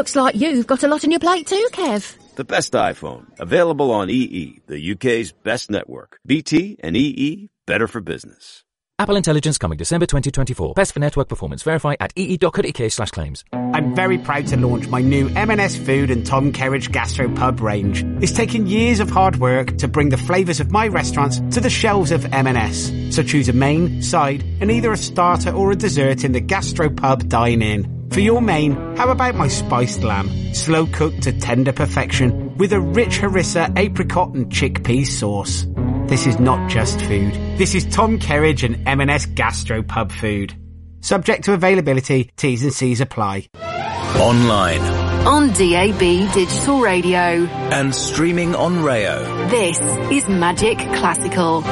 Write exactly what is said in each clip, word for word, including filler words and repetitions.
Looks like you've got a lot on your plate too, Kev. The best iPhone, available on E E, the U K's best network. B T and E E, better for business. Apple Intelligence coming December twenty twenty-four. Best for network performance. Verify at ee.co.uk slash claims. I'm very proud to launch my new M and S Food and Tom Kerridge Gastropub range. It's taken years of hard work to bring the flavours of my restaurants to the shelves of M and S. So choose a main, side, and either a starter or a dessert in the Gastropub dine-in. For your main, how about my spiced lamb? Slow cooked to tender perfection with a rich harissa, apricot and chickpea sauce. This is not just food. This is Tom Kerridge and M and S Gastropub food. Subject to availability, T's and C's apply. Online. On D A B Digital Radio. And streaming on Rayo. This is Magic Classical.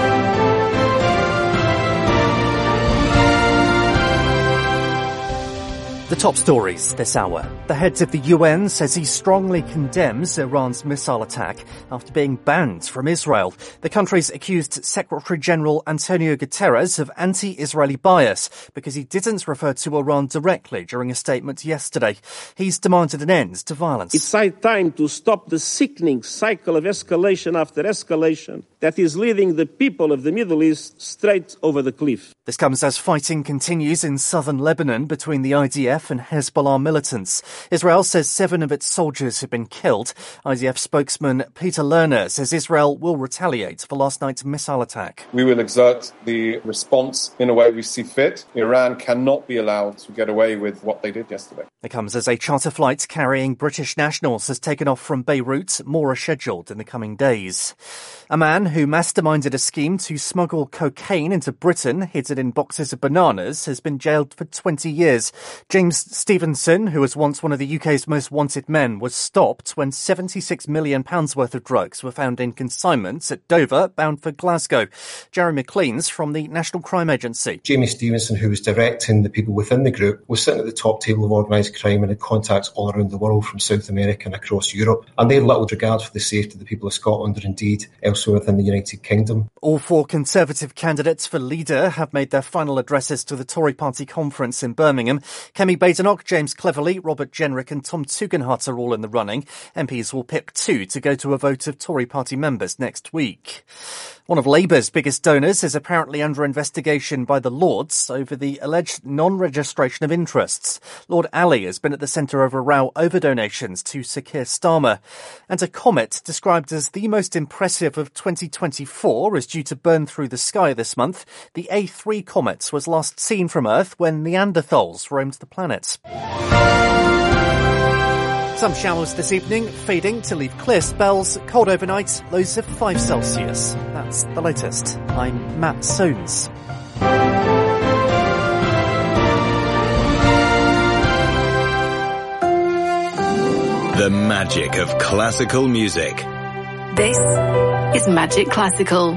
The top stories this hour. The head of the U N says he strongly condemns Iran's missile attack after being banned from Israel. The country's accused Secretary-General Antonio Guterres of anti-Israeli bias because he didn't refer to Iran directly during a statement yesterday. He's demanded an end to violence. It's high time to stop the sickening cycle of escalation after escalation that is leading the people of the Middle East straight over the cliff. This comes as fighting continues in southern Lebanon between the I D F and Hezbollah militants. Israel says seven of its soldiers have been killed. I D F spokesman Peter Lerner says Israel will retaliate for last night's missile attack. We will exert the response in a way we see fit. Iran cannot be allowed to get away with what they did yesterday. It comes as a charter flight carrying British nationals has taken off from Beirut. More are scheduled in the coming days. A man who masterminded a scheme to smuggle cocaine into Britain, hidden in boxes of bananas, has been jailed for twenty years. James Stevenson, who was once one of the U K's most wanted men, was stopped when seventy-six million pounds worth of drugs were found in consignment at Dover, bound for Glasgow. Jerry McLean's from the National Crime Agency. Jamie Stevenson, who was directing the people within the group, was sitting at the top table of organised crime and had contacts all around the world from South America and across Europe. And they had little regard for the safety of the people of Scotland or indeed elsewhere within the United Kingdom. All four Conservative candidates for leader have made their final addresses to the Tory party conference in Birmingham. Kemi Badenoch, James Cleverly, Robert Jenrick and Tom Tugendhat are all in the running. M Ps will pick two to go to a vote of Tory party members next week. One of Labour's biggest donors is apparently under investigation by the Lords over the alleged non-registration of interests. Lord Ali has been at the centre of a row over donations to Sir Keir Starmer. And a comet described as the most impressive of twenty twenty-four is due to burn through the sky this month. The A three comet was last seen from Earth when Neanderthals roamed the planet. Some showers this evening, fading to leave clear spells, cold overnight, lows of five Celsius. That's the latest. I'm Matt Soames. The magic of classical music. This is Magic Classical.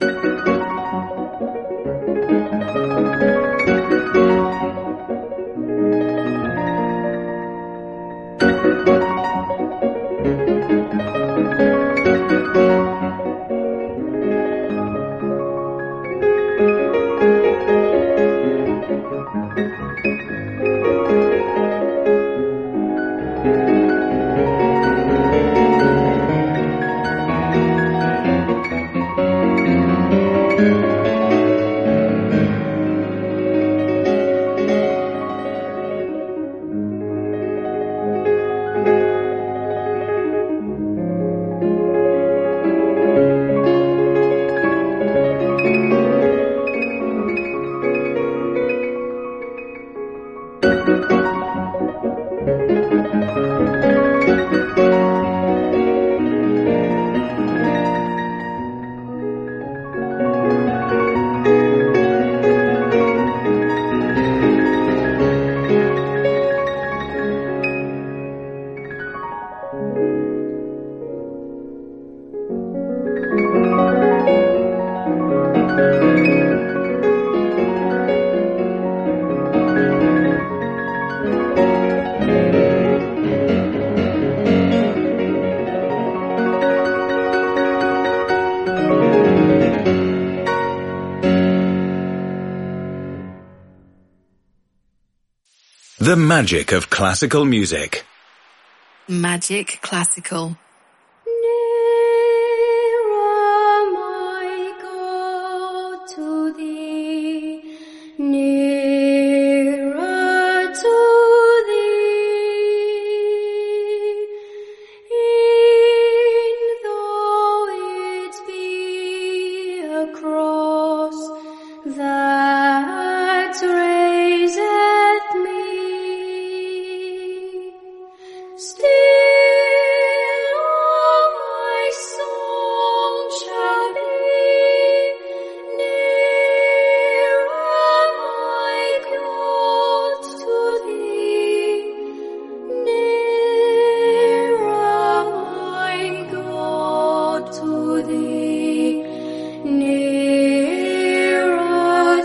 The magic of classical music. Magic Classical. Nearer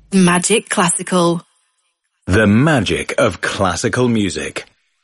Magic Classical. The magic of classical music.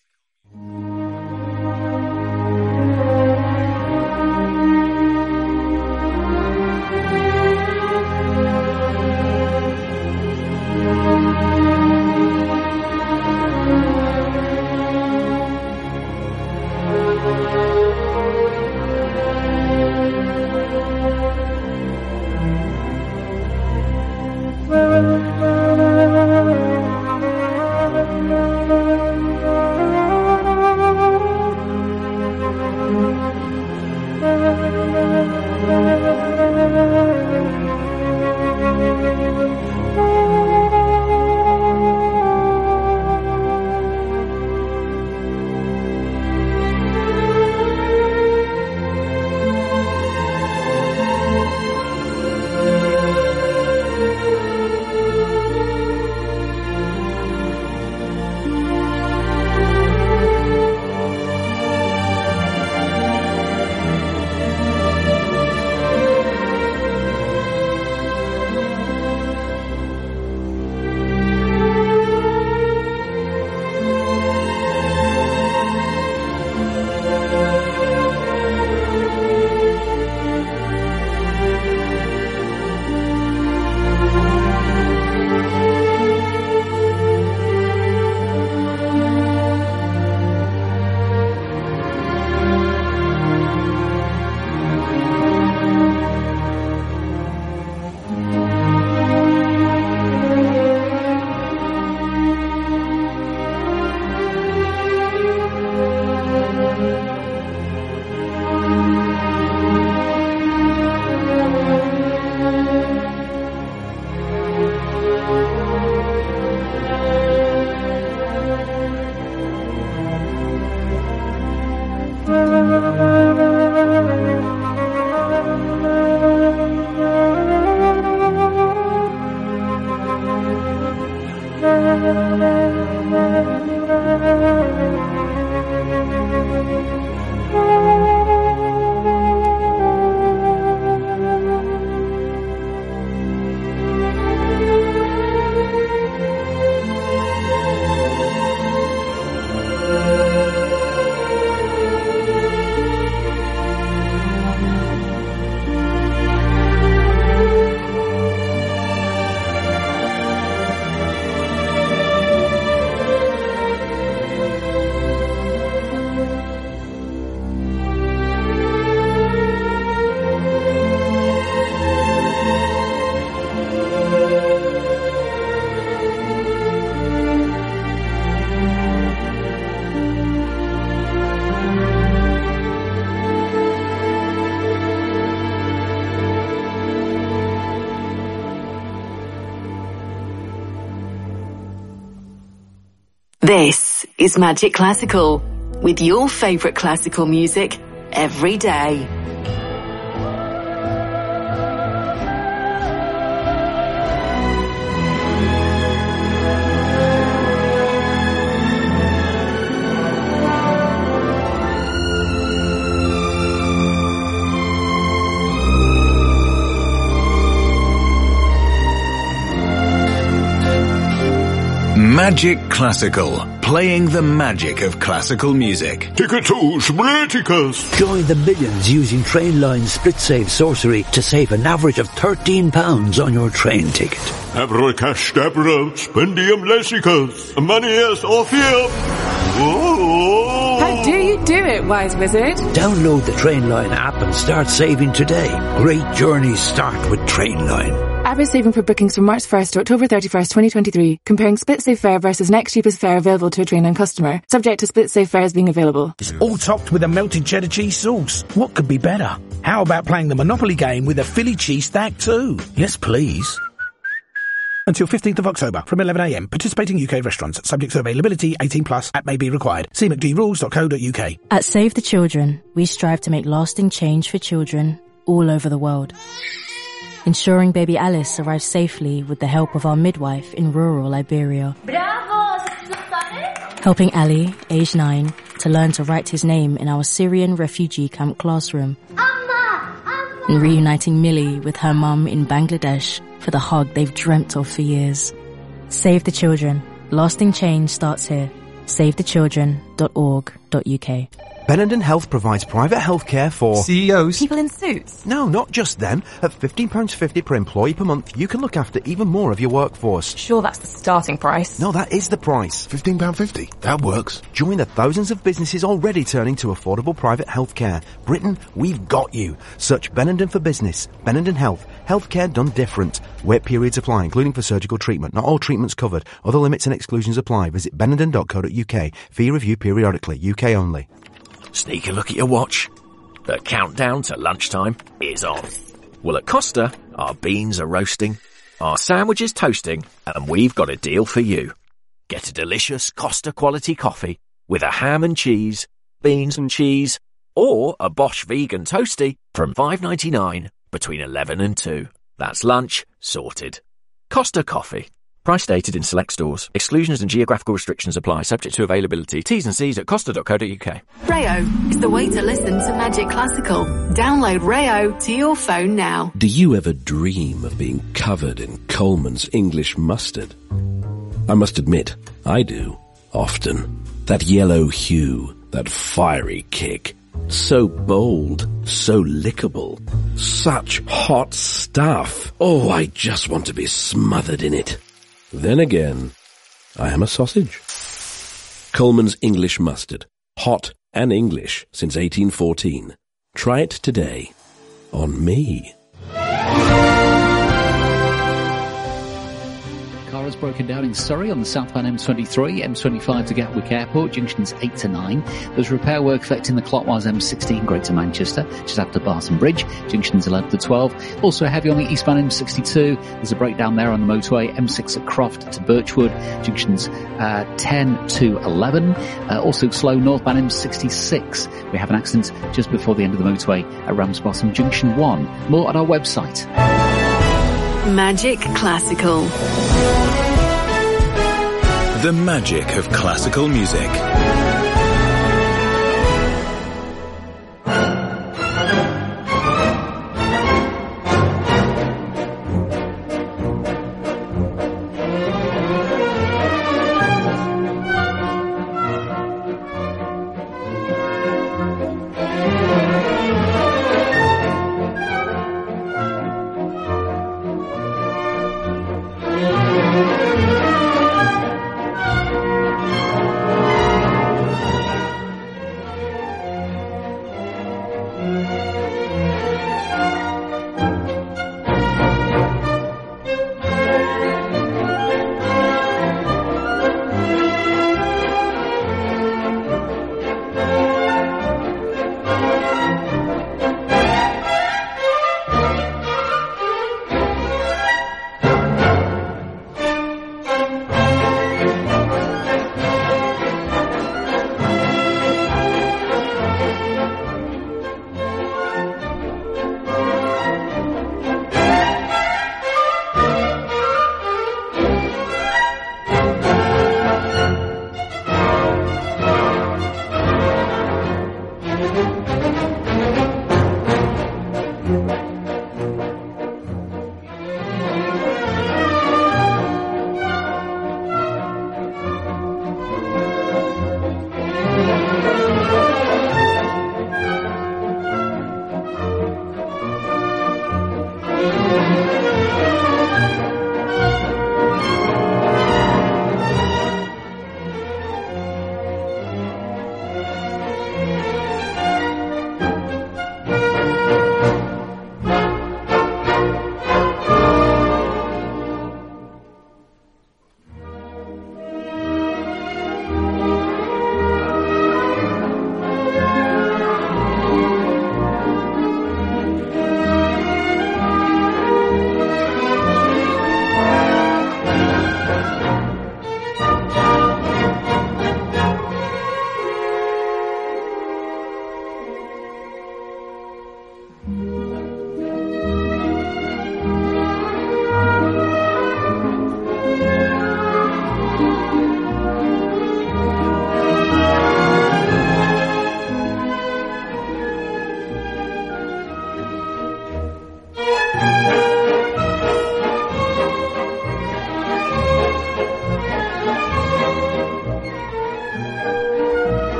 This is Magic Classical, with your favourite classical music every day. Magic Classical, playing the magic of classical music. Ticket to Spliticus. Join the millions using Trainline's Split Save sorcery to save an average of thirteen pounds on your train ticket. Abra cash dabra, spendium lessicus, manias orpheum. How do you do it, Wise Wizard? Download the Trainline app and start saving today. Great journeys start with Trainline. Average saving for bookings from March first to October thirty-first, twenty twenty-three. Comparing Split Save fare versus next cheapest fare available to a Trainline customer. Subject to Split Save fares being available. It's all topped with a melted cheddar cheese sauce. What could be better? How about playing the Monopoly game with a Philly cheese stack too? Yes, please. Until fifteenth of October from eleven a m. Participating U K restaurants. Subject to availability. eighteen plus. App may be required. See m c d rules dot co dot u k. At Save the Children, we strive to make lasting change for children all over the world. Ensuring baby Alice arrives safely with the help of our midwife in rural Liberia. Bravo! Helping Ali, age nine, to learn to write his name in our Syrian refugee camp classroom. Amma! Amma! and reuniting Millie with her mum in Bangladesh for the hug they've dreamt of for years. Save the children. Lasting change starts here. save the children dot org dot U K. Benenden Health provides private healthcare for C E Os. People in suits. No, not just them. At fifteen pounds fifty per employee per month, you can look after even more of your workforce. Sure, that's the starting price. No, that is the price. fifteen pounds fifty. That works. Join the thousands of businesses already turning to affordable private healthcare. Britain, we've got you. Search Benenden for business. Benenden Health. Healthcare done different. Wait periods apply, including for surgical treatment. Not all treatments covered. Other limits and exclusions apply. Visit benenden dot co dot U K. Fee review periodically. U K only. Sneak a look at your watch. The countdown to lunchtime is on. Well, at Costa, our beans are roasting, our sandwiches toasting, and we've got a deal for you. Get a delicious Costa quality coffee with a ham and cheese, beans and cheese, or a Bosch vegan toasty from five ninety-nine between eleven and two. That's lunch sorted. Costa Coffee. Price stated in select stores. Exclusions and geographical restrictions apply, subject to availability. T's and C's at costa dot co dot U K. Rayo is the way to listen to Magic Classical. Download Rayo to your phone now. Do you ever dream of being covered in Coleman's English mustard? I must admit, I do. Often. That yellow hue, that fiery kick. So bold, so lickable. Such hot stuff. Oh, I just want to be smothered in it. Then again, I am a sausage. Coleman's English mustard. Hot and English since eighteen fourteen. Try it today. On me. Car has broken down in Surrey on the southbound M twenty-three, M twenty-five to Gatwick Airport, junctions eight to nine. There's repair work affecting the clockwise M sixteen Greater Manchester, just after Barton Bridge, junctions eleven to twelve. Also heavy on the eastbound M sixty-two. There's a breakdown there on the motorway, M six at Croft to Birchwood, junctions uh, ten to eleven. Uh, also slow northbound M sixty-six. We have an accident just before the end of the motorway at Ramsbottom, junction one. More at our website. Magic Classical. The magic of classical music.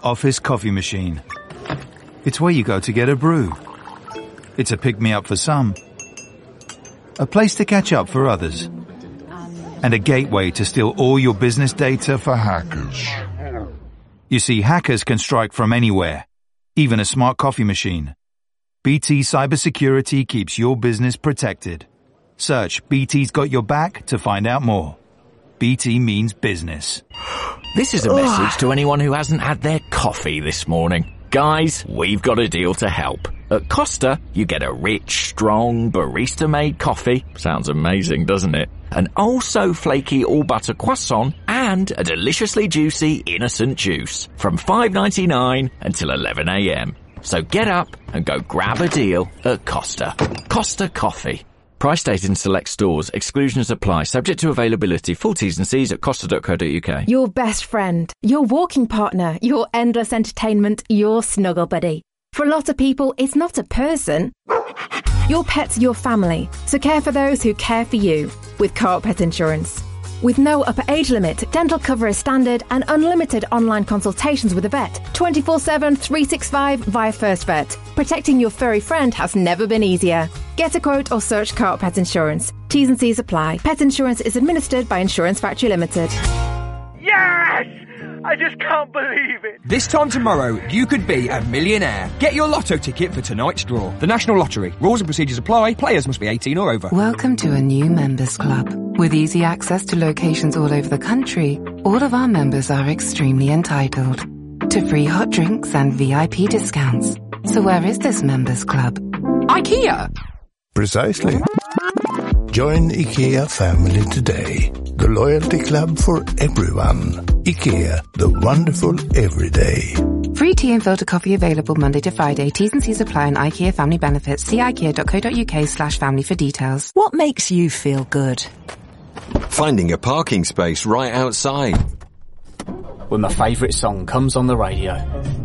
office coffee machine. It's where you go to get a brew. It's a pick-me-up for some, a place to catch up for others, and a gateway to steal all your business data for hackers. You see, hackers can strike from anywhere, even a smart coffee machine. B T Cybersecurity keeps your business protected. Search B T's Got Your Back to find out more. B T means business. This is a message to anyone who hasn't had their coffee this morning. Guys, we've got a deal to help. At Costa, you get a rich, strong, barista-made coffee. Sounds amazing, doesn't it? An oh-so-flaky all-butter croissant and a deliciously juicy innocent juice from five ninety-nine until eleven a.m. So get up and go grab a deal at Costa. Costa Coffee. Price stated in select stores. Exclusions apply. Subject to availability. Full T's and C's at costa dot co dot uk. Your best friend, your walking partner, your endless entertainment, your snuggle buddy. For a lot of people, it's not a person. Your pet's your family, so care for those who care for you with Co-op Pet Insurance. With no upper age limit, dental cover is standard and unlimited online consultations with a vet, twenty-four seven, three sixty-five via First Vet. Protecting your furry friend has never been easier. Get a quote or search Co-op Pet Insurance. T's and C's apply. Pet insurance is administered by Insurance Factory Limited. Yes! I just can't believe it. This time tomorrow, you could be a millionaire. Get your lotto ticket for tonight's draw. The National Lottery. Rules and procedures apply. Players must be eighteen or over. Welcome to a new members club. With easy access to locations all over the country, all of our members are extremely entitled to free hot drinks and V I P discounts. So where is this members club? IKEA! Precisely. Join IKEA family today. The loyalty club for everyone. IKEA, the wonderful everyday. Free tea and filter coffee available Monday to Friday. T's and C's apply on IKEA family benefits. See ikea dot co dot uk slash family for details. What makes you feel good? Finding a parking space right outside. When my favourite song comes on the radio.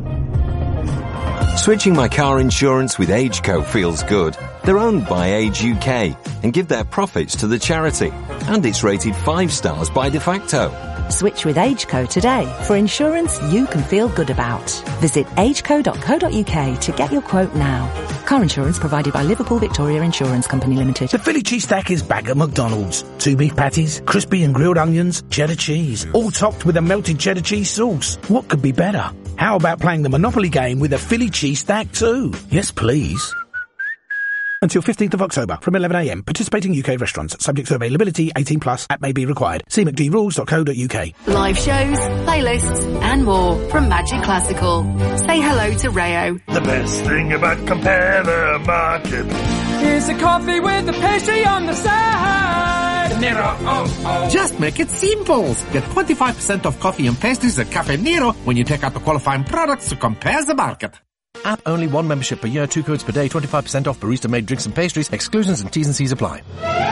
Switching my car insurance with AgeCo feels good. They're owned by Age U K and give their profits to the charity. And it's rated five stars by De Facto. Switch with AgeCo today for insurance you can feel good about. Visit ageco dot co dot uk to get your quote now. Car insurance provided by Liverpool Victoria Insurance Company Limited. The Philly cheese stack is back at McDonald's. Two beef patties, crispy and grilled onions, cheddar cheese, all topped with a melted cheddar cheese sauce. What could be better? How about playing the Monopoly game with a Philly cheese stack too? Yes, please. Until fifteenth of October from eleven a m. Participating U K restaurants. Subject to availability. eighteen plus. App may be required. See m c d rules dot co dot uk. Live shows, playlists and more from Magic Classical. Say hello to Rayo. The best thing about Compare the Market is a coffee with a pastry on the side. Nero, oh, oh. Just make it simple. Get twenty-five percent off coffee and pastries at Cafe Nero when you take out the qualifying products to Compare the Market. App only, one membership per year, two codes per day, twenty-five percent off barista-made drinks and pastries. Exclusions and T's and C's apply.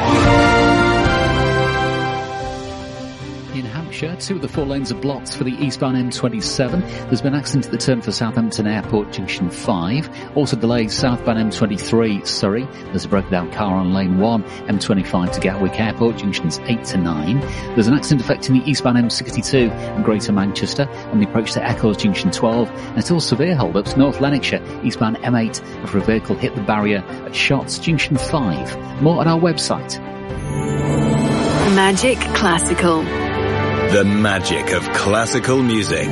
In Hampshire, two of the four lanes are blocked for the eastbound M twenty-seven. There's been an accident at the turn for Southampton Airport Junction five. Also delays southbound M twenty-three, Surrey. There's a broken down car on lane one, M twenty-five to Gatwick Airport Junctions eight to nine. There's an accident affecting the eastbound M sixty-two in Greater Manchester on the approach to Eccles Junction twelve. And still severe hold-ups North Lanarkshire, eastbound M eight after a vehicle hit the barrier at Shotts Junction five. More at our website. Magic Classical. The magic of classical music.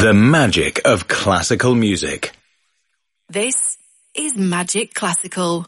The magic of classical music. This is Magic Classical.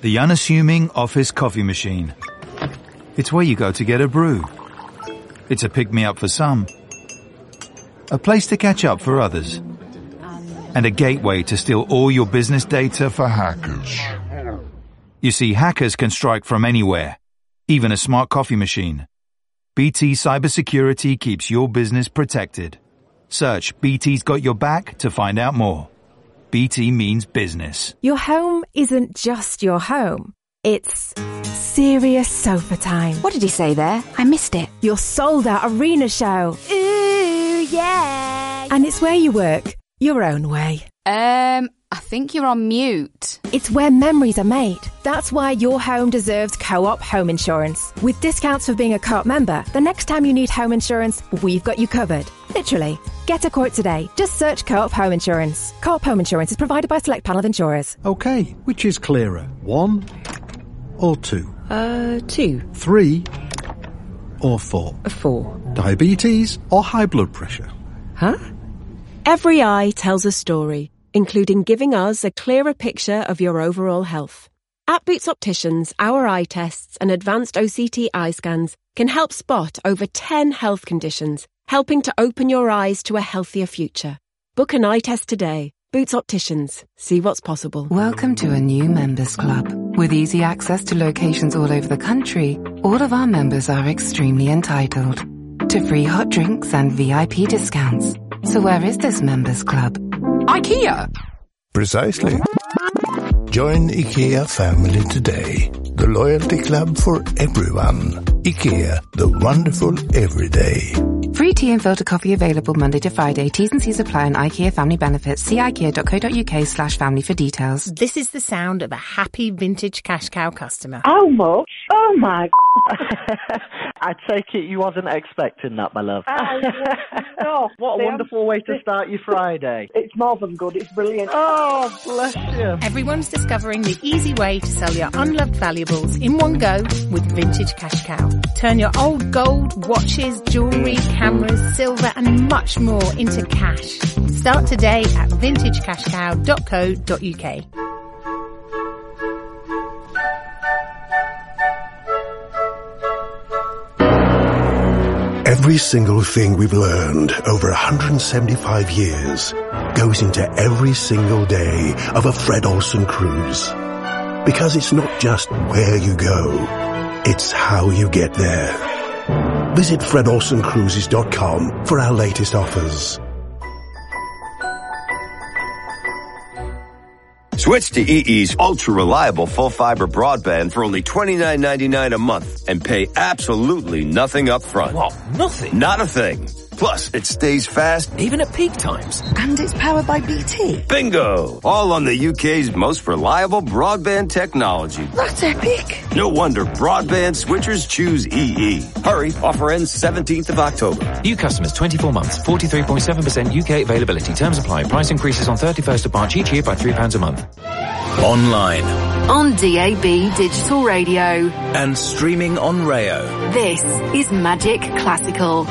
The unassuming office coffee machine. It's where you go to get a brew. It's a pick-me-up for some. A place to catch up for others. And a gateway to steal all your business data for hackers. You see, hackers can strike from anywhere, even a smart coffee machine. B T Cybersecurity keeps your business protected. Search B T's Got Your Back to find out more. B T means business. Your home isn't just your home. It's serious sofa time. What did he say there? I missed it. Your sold-out arena show. Ooh, yeah. And it's where you work, your own way. Um, I think you're on mute. It's where memories are made. That's why your home deserves Co-op Home Insurance. With discounts for being a Co-op member, the next time you need home insurance, we've got you covered. Literally. Get a quote today. Just search Co-op Home Insurance. Co-op Home Insurance is provided by a select panel of insurers. Okay, which is clearer? One or two? Uh, two. Three or four? Four. Diabetes or high blood pressure? Huh? Every eye tells a story, including giving us a clearer picture of your overall health. At Boots Opticians, our eye tests and advanced O C T eye scans can help spot over ten health conditions, helping to open your eyes to a healthier future. Book an eye test today. Boots Opticians. See what's possible. Welcome to a new members club. With easy access to locations all over the country, all of our members are extremely entitled to free hot drinks and V I P discounts. So where is this members club? IKEA! Precisely. Join IKEA family today. The loyalty club for everyone. IKEA, the wonderful everyday. Free tea and filter coffee available Monday to Friday. T's and C's apply on IKEA family benefits. See ikea.co.uk slash family for details. This is the sound of a happy vintage cash cow customer. How much? Oh my I take it you wasn't expecting that, my love. Uh, no. What a See, wonderful I'm, way to start your Friday. It's more than good, it's brilliant. Oh, bless you. Everyone's discovering the easy way to sell your unloved valuables in one go with Vintage Cash Cow. Turn your old gold, watches, jewellery, cameras, silver and much more into cash. Start today at vintage cash cow dot co dot uk. Every single thing we've learned over one hundred seventy-five years goes into every single day of a Fred Olsen cruise. Because it's not just where you go, it's how you get there. Visit fred olsen cruises dot com for our latest offers. Switch to E E's ultra-reliable full-fiber broadband for only twenty-nine ninety-nine a month and pay absolutely nothing up front. What? Nothing? Not a thing. Plus, it stays fast even at peak times. And it's powered by B T. Bingo! All on the U K's most reliable broadband technology. That's epic. No wonder broadband switchers choose E E. Hurry, offer ends seventeenth of October. New customers twenty-four months, forty-three point seven percent U K availability. Terms apply. Price increases on thirty-first of March each year by three pounds a month. Online. On D A B Digital Radio. And streaming on Rayo. This is Magic Classical.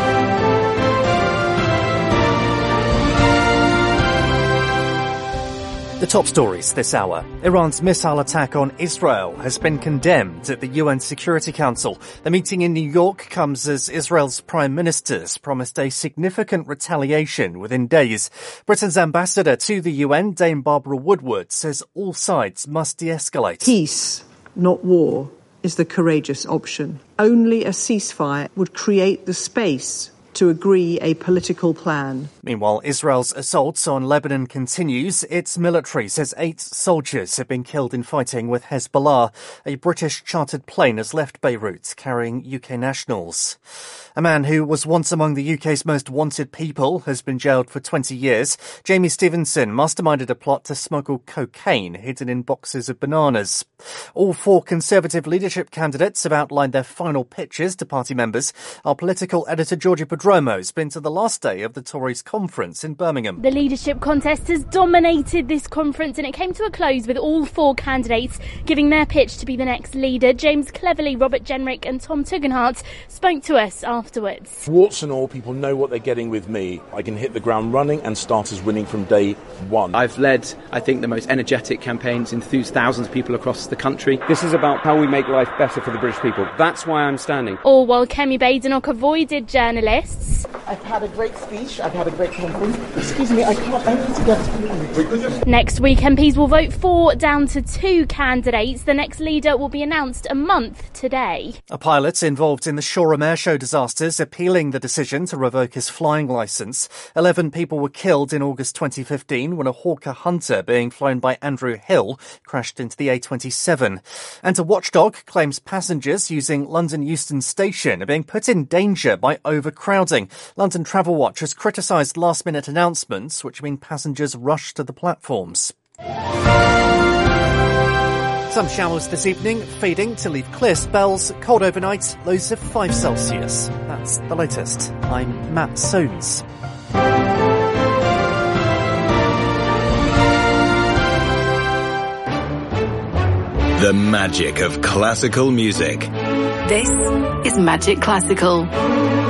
The top stories this hour. Iran's missile attack on Israel has been condemned at the U N Security Council. The meeting in New York comes as Israel's prime ministers promised a significant retaliation within days. Britain's ambassador to the U N, Dame Barbara Woodward, says all sides must de-escalate. Peace, not war, is the courageous option. Only a ceasefire would create the space to agree a political plan. Meanwhile, Israel's assault on Lebanon continues. Its military says eight soldiers have been killed in fighting with Hezbollah. A British chartered plane has left Beirut carrying U K nationals. A man who was once among the U K's most wanted people has been jailed for twenty years. Jamie Stevenson masterminded a plot to smuggle cocaine hidden in boxes of bananas. All four Conservative leadership candidates have outlined their final pitches to party members. Our political editor, Georgia Pedro, Dromo's been to the last day of the Tories conference in Birmingham. The leadership contest has dominated this conference and it came to a close with all four candidates giving their pitch to be the next leader. James Cleverly, Robert Jenrick and Tom Tugendhat spoke to us afterwards. Warts and all, people know what they're getting with me. I can hit the ground running and start as winning from day one. I've led, I think, the most energetic campaigns, enthused thousands of people across the country. This is about how we make life better for the British people. That's why I'm standing. All while Kemi Badenoch avoided journalists. I've had a great speech, I've had a great conference. Excuse me, I can't, I need to get to... Next week, M Ps will vote four down to two candidates. The next leader will be announced a month today. A pilot involved in the Shoreham Airshow disasters appealing the decision to revoke his flying licence. Eleven people were killed in August twenty fifteen when a Hawker Hunter being flown by Andrew Hill crashed into the A twenty-seven. And a watchdog claims passengers using London Euston Station are being put in danger by overcrowding. London Travel Watch has criticised last-minute announcements which mean passengers rush to the platforms. Some showers this evening, fading to leave clear spells, cold overnight, lows of five Celsius. That's the latest. I'm Matt Soanes. The magic of classical music. This is Magic Classical.